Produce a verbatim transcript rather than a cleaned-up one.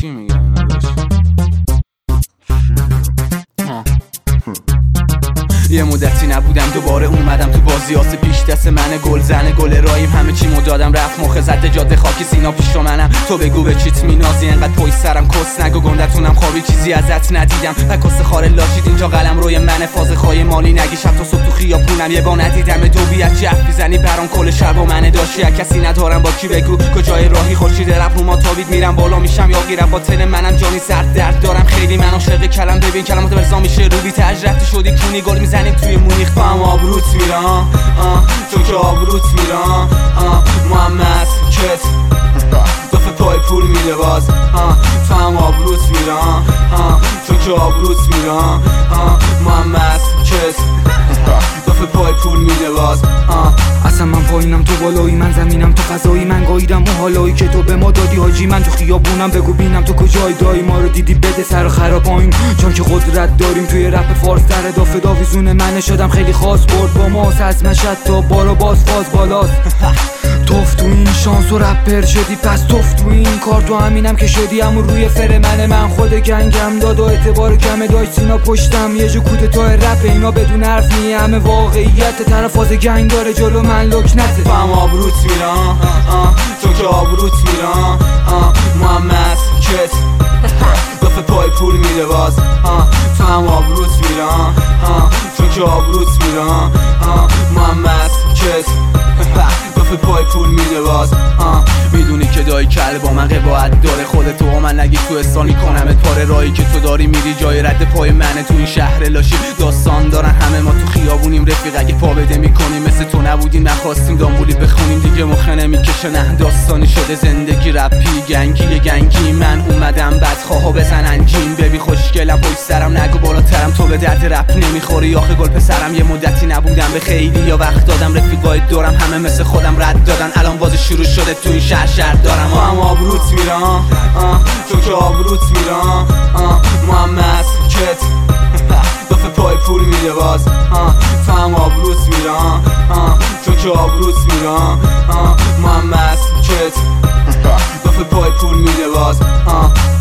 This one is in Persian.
چی میگن نداشت؟ یه مدتی نبودم دوباره اومدم تو بازی آسه پیش دست من گل زنه گل رایم همه چی مدادم رفت مخ زد جاده خاکی سینا پیش منم تو بگو به چیت مینازی انقدر پای سرم کس نگو گندتونم خوابی چیزی ازت ندیدم پکست خاره لاشید اینجا قلم روی من فاز خواهی مالی نگی شب تا صبح تو خیابونم یه با ندیدم دو بیت جف میزنی برام کل شب و من داشتی کسی ندارم با کی بگو کجای راهی خورشید رفت رو ما تابید میرم بالا میشم یا گیرم با تن منم جانی سرد درد دارم خیلی من عاشق کلم ببین کلمات برزا میشه روی تجربت شدی کونی گل میزنیم توی مونیخ فهم آبروت میرم چون که آبروت میرم محمد کت دفعه پای پول میده باز فهم آبروت میرم چون که آبروت میرم محمد کت دفعه پای پول میده باز اصلا من پایینم تو بالایی من زمینم تو فضایی من گاییدم اون حالایی که تو به ما دادی حاجی من تو خیابونم بگو بینم تو کجای دایی ما رو دیدی بده سر خراب پایین چون که قدرت داریم توی رپ فارس در اضافه داویزون من شدم خیلی خاص برد با ماست از مشهد تا بارو باز فاز بالاست توف تو این شانس و رپر شدی پس توف تو این کار تو همینم که شدی همون روی فر من من خود گنگم داد و اعتبار کمه داشت سینا پشتم یه جو کودتای رپ اینا بدون حرف نی همه واقعیت طرف فاز گنگ داره جلو من لک نته فهم آبروت میرم چون که آبروت میرم محمد کت دفعه پای پول میده باز فهم آبروت میرم چون که آبروت میرم محمد کت دفعه پای پول میده باز میدونی که دایی کل با من قباعت داره خودتو و من نگی تو استان میکنمت پاره راهی که تو داری میری جای رد پای منه تو این شهر لاشی داستان دارن همه ما تو خیابونیم رفیق اگه پا بده میکنیم مثل تو نبودیم نخواستیم دامبولی بخونیم دیگه مخه نمیکشه نه داستانی شده زندگی رپی گنگی گنگی من اومدم بدخواها بزن انجیم ببی خوشگلم پشت سرم نگو بالاترم تو به درد رپ نمیخوری آخه گل پسرم یه مدتی نبودم به خیلی یا وقت دادم رفیقای دورم همه مثل خودم رد دادن الان باز شروع شده تو این شهر شهر دارم هم آبروت میرم چون که آبروت میرم محمد کت دفعه پای پول میده باز فهم آبروت میرم چون که آبروت میرم محمد کت دفعه پای پول میده باز